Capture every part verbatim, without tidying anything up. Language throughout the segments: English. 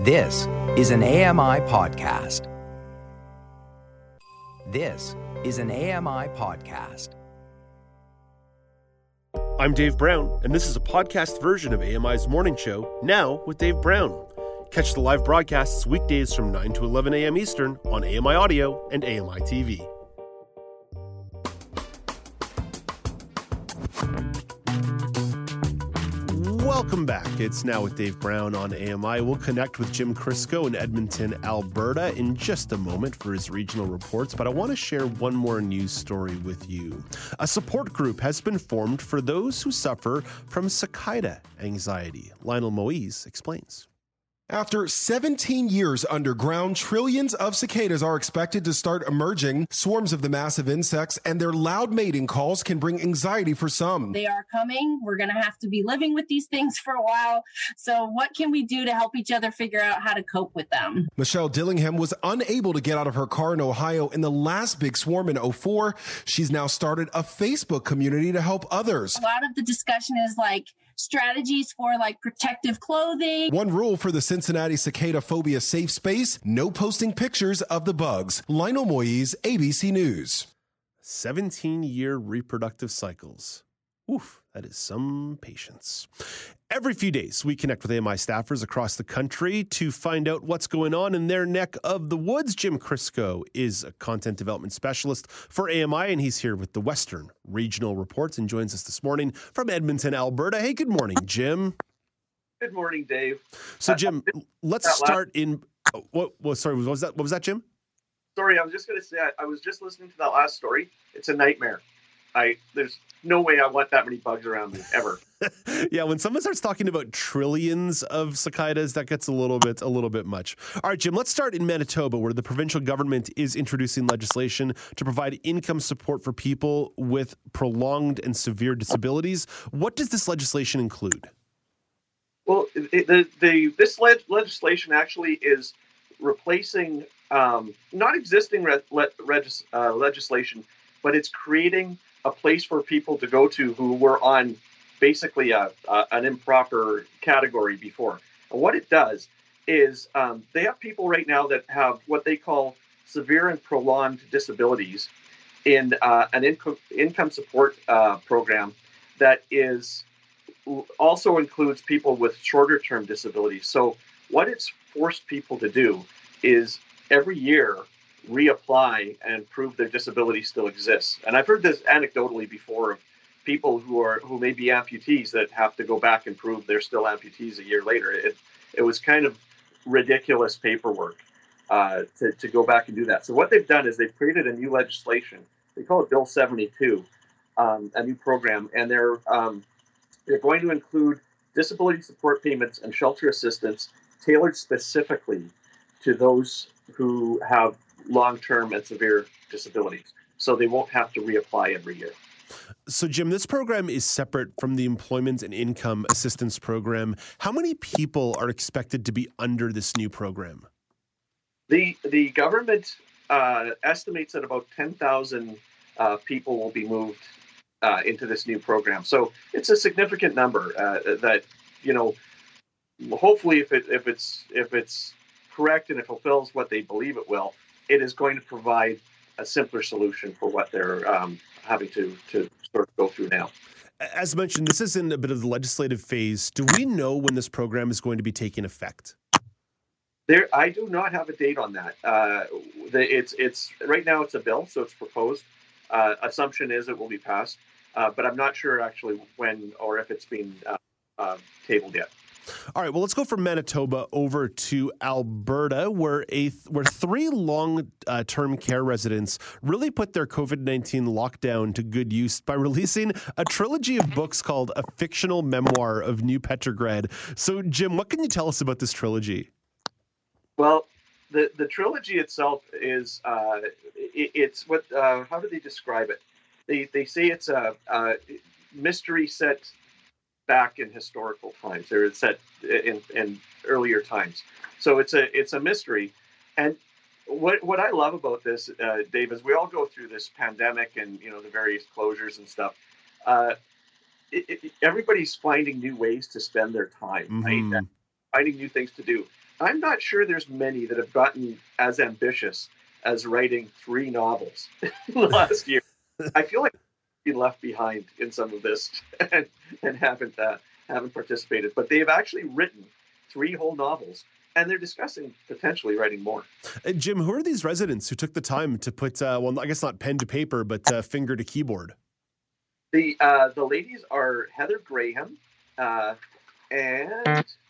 This is an A M I podcast. This is an A M I podcast. I'm Dave Brown, and this is a podcast version of A M I's Morning Show, Now with Dave Brown. Catch the live broadcasts weekdays from nine to eleven a.m. Eastern on A M I Audio and A M I T V. Welcome back. It's Now with Dave Brown on A M I. We'll connect with Jim Crisco in Edmonton, Alberta in just a moment for his regional reports, but I want to share one more news story with you. A support group has been formed for those who suffer from cicada anxiety. Lionel Moise explains. After seventeen years underground, trillions of cicadas are expected to start emerging. Swarms of the massive insects and their loud mating calls can bring anxiety for some. They are coming. We're going to have to be living with these things for a while. So what can we do to help each other figure out how to cope with them? Michelle Dillingham was unable to get out of her car in Ohio in the last big swarm in oh four. She's now started a Facebook community to help others. A lot of the discussion is like strategies for like protective clothing. One rule for the Cincinnati Cicada Phobia Safe Space, no posting pictures of the bugs. Lionel Moise, A B C News. seventeen-year reproductive cycles. Oof, that is some patience. Every few days, we connect with A M I staffers across the country to find out what's going on in their neck of the woods. Jim Crisco is a content development specialist for A M I, and he's here with the Western Regional Reports and joins us this morning from Edmonton, Alberta. Hey, good morning, Jim. Good morning, Dave. So, Jim, uh, let's start in... Oh, what, what, sorry, what was that? What was that, Jim? Sorry, I was just going to say, I, I was just listening to that last story. It's a nightmare. I There's no way I want that many bugs around me, ever. Yeah, when someone starts talking about trillions of cicadas, that gets a little bit a little bit much. All right, Jim, let's start in Manitoba, where the provincial government is introducing legislation to provide income support for people with prolonged and severe disabilities. What does this legislation include? Well, it, the, the this leg, legislation actually is replacing um, not existing re, le, regis, uh, legislation, but it's creating a place for people to go to who were on basically a, a, an improper category before. And what it does is um, they have people right now that have what they call severe and prolonged disabilities in uh, an income income support uh, program that is also includes people with shorter term disabilities. So what it's forced people to do is every year reapply and prove their disability still exists. And I've heard this anecdotally before of people who are who may be amputees that have to go back and prove they're still amputees a year later. It it was kind of ridiculous paperwork uh, to, to go back and do that. So what they've done is they've created a new legislation. They call it Bill seventy-two, um, a new program, and they're um, they're going to include disability support payments and shelter assistance tailored specifically to those who have long-term and severe disabilities. So they won't have to reapply every year. So, Jim, this program is separate from the Employment and Income Assistance Program. How many people are expected to be under this new program? The the government uh, estimates that about ten thousand uh, people will be moved uh, into this new program. So it's a significant number uh, that, you know, hopefully if it if it's if it's correct and it fulfills what they believe it will, it is going to provide a simpler solution for what they're um, having to, to sort of go through now. As mentioned, this is in a bit of the legislative phase. Do we know when this program is going to be taking effect? There, I do not have a date on that. Uh, the, it's it's right now it's a bill, so it's proposed. Uh, assumption is it will be passed, uh, but I'm not sure actually when or if it's been uh, uh, tabled yet. All right, well, let's go from Manitoba over to Alberta, where a where three long-term care residents really put their COVID nineteen lockdown to good use by releasing a trilogy of books called A Fictional Memoir of New Petrograd. So, Jim, what can you tell us about this trilogy? Well, the, the trilogy itself is, uh, it, it's what, uh, how do they describe it? They, they say it's a, a mystery set back in historical times. They're set in, in earlier times. So it's a it's a mystery. And what what I love about this, uh, Dave, is we all go through this pandemic and, you know, the various closures and stuff. Uh, it, it, everybody's finding new ways to spend their time, mm-hmm. right? Finding new things to do. I'm not sure there's many that have gotten as ambitious as writing three novels in the last year. I feel like I've been left behind in some of this and, and haven't uh, haven't participated. But they have actually written three whole novels, and they're discussing potentially writing more. Uh, Jim, who are these residents who took the time to put, uh, well, I guess not pen to paper, but uh, finger to keyboard? The uh, the ladies are Heather Graham uh, and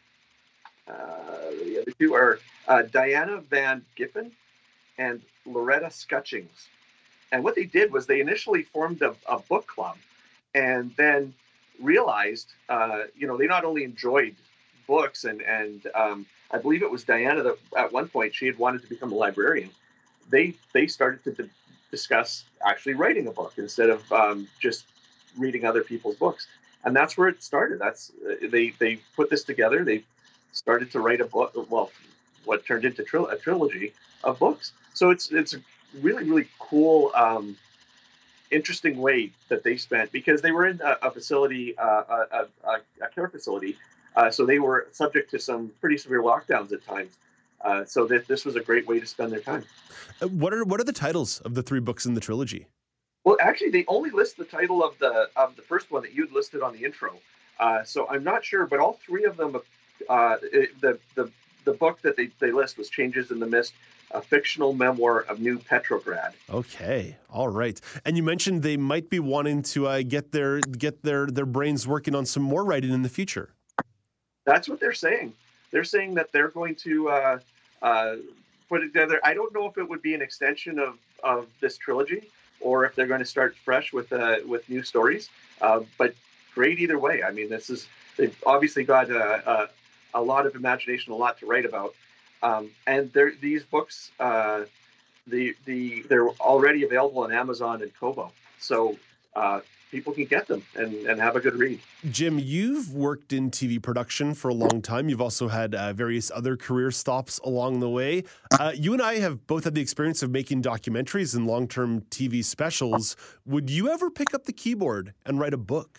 uh, the other two are uh, Diana Van Giffen and Loretta Scutchings. And what they did was they initially formed a, a book club, and then realized, uh, you know, they not only enjoyed books, and and um, I believe it was Diana that at one point she had wanted to become a librarian. They they started to d- discuss actually writing a book instead of um, just reading other people's books, and that's where it started. That's uh, they they put this together. They started to write a book. Well, what turned into tril- a trilogy of books. So it's it's a really really cool, um, interesting way that they spent, because they were in a, a facility, uh, a, a, a care facility, uh, so they were subject to some pretty severe lockdowns at times. Uh, so that this was a great way to spend their time. Uh, what are what are the titles of the three books in the trilogy? Well, actually, they only list the title of the of the first one that you'd listed on the intro. Uh, so I'm not sure, but all three of them, uh, the the the book that they, they list was Changes in the Mist, a fictional memoir of New Petrograd. Okay, all right. And you mentioned they might be wanting to uh, get their get their their brains working on some more writing in the future. That's what they're saying. They're saying that they're going to uh, uh, put it together. I don't know if it would be an extension of, of this trilogy, or if they're going to start fresh with uh, with new stories. Uh, but great either way. I mean, this is they've obviously got a, a, a lot of imagination, a lot to write about, um, and they're, these books, uh, the the they're already available on Amazon and Kobo, so uh, people can get them and, and have a good read. Jim, you've worked in T V production for a long time. You've also had uh, various other career stops along the way. Uh, you and I have both had the experience of making documentaries and long-term T V specials. Would you ever pick up the keyboard and write a book?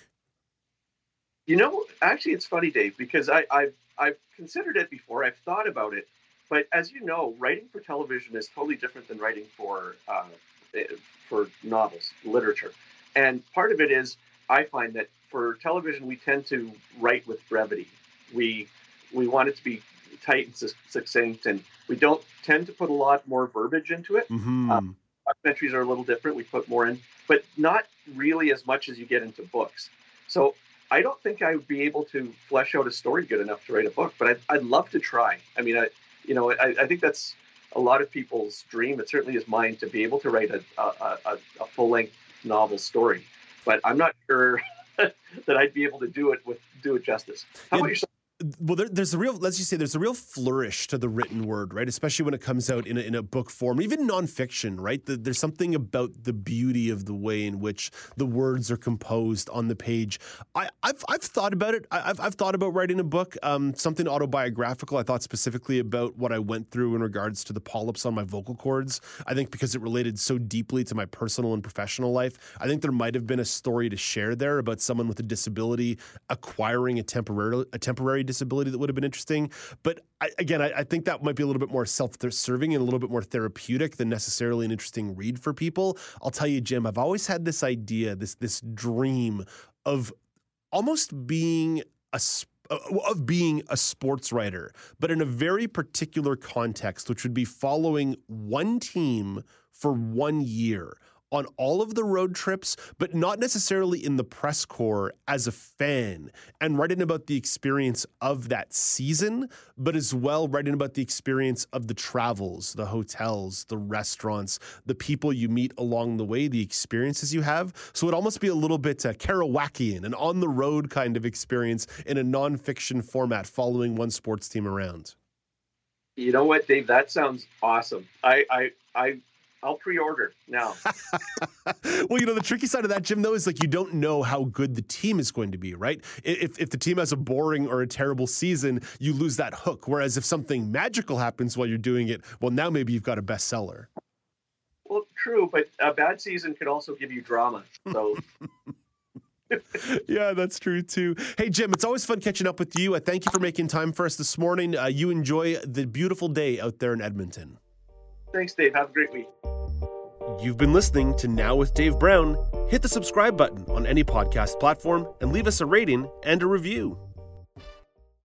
You know, actually, it's funny, Dave, because I, I've I've considered it before. I've thought about it, but as you know, writing for television is totally different than writing for uh, for novels, literature. And part of it is, I find that for television, we tend to write with brevity. We we want it to be tight and succinct, and we don't tend to put a lot more verbiage into it. Mm-hmm. Um, documentaries are a little different. We put more in, but not really as much as you get into books. So I don't think I would be able to flesh out a story good enough to write a book, but I'd, I'd love to try. I mean, I, you know, I, I think that's a lot of people's dream. It certainly is mine to be able to write a, a, a, a full-length novel story, but I'm not sure that I'd be able to do it with do it justice. How about yourself? Well, there, there's a real, let's just say there's a real flourish to the written word, right? Especially when it comes out in a, in a book form, even nonfiction, right? The, there's something about the beauty of the way in which the words are composed on the page. I, I've, I've thought about it. I, I've, I've thought about writing a book, um, something autobiographical. I thought specifically about what I went through in regards to the polyps on my vocal cords. I think because it related so deeply to my personal and professional life, I think there might have been a story to share there about someone with a disability acquiring a temporary, a temporary disability that would have been interesting. But I, again, I, I think that might be a little bit more self-serving and a little bit more therapeutic than necessarily an interesting read for people. I'll tell you, Jim, I've always had this idea, this this dream of almost being a of being a sports writer, but in a very particular context, which would be following one team for one year on all of the road trips, but not necessarily in the press corps as a fan, and writing about the experience of that season, but as well writing about the experience of the travels, the hotels, the restaurants, the people you meet along the way, the experiences you have. So it'd almost be a little bit uh, Kerouacian, an on-the-road kind of experience in a nonfiction format following one sports team around. You know what, Dave? That sounds awesome. I, I, I, I'll pre-order now. Well, you know, the tricky side of that, Jim, though, is like you don't know how good the team is going to be, right? If if the team has a boring or a terrible season, you lose that hook. Whereas if something magical happens while you're doing it, well, now maybe you've got a bestseller. Well, true, but a bad season could also give you drama. So Yeah, that's true too. Hey, Jim, it's always fun catching up with you. I thank you for making time for us this morning. Uh, you enjoy the beautiful day out there in Edmonton. Thanks, Dave. Have a great week. You've been listening to Now with Dave Brown. Hit the subscribe button on any podcast platform and leave us a rating and a review.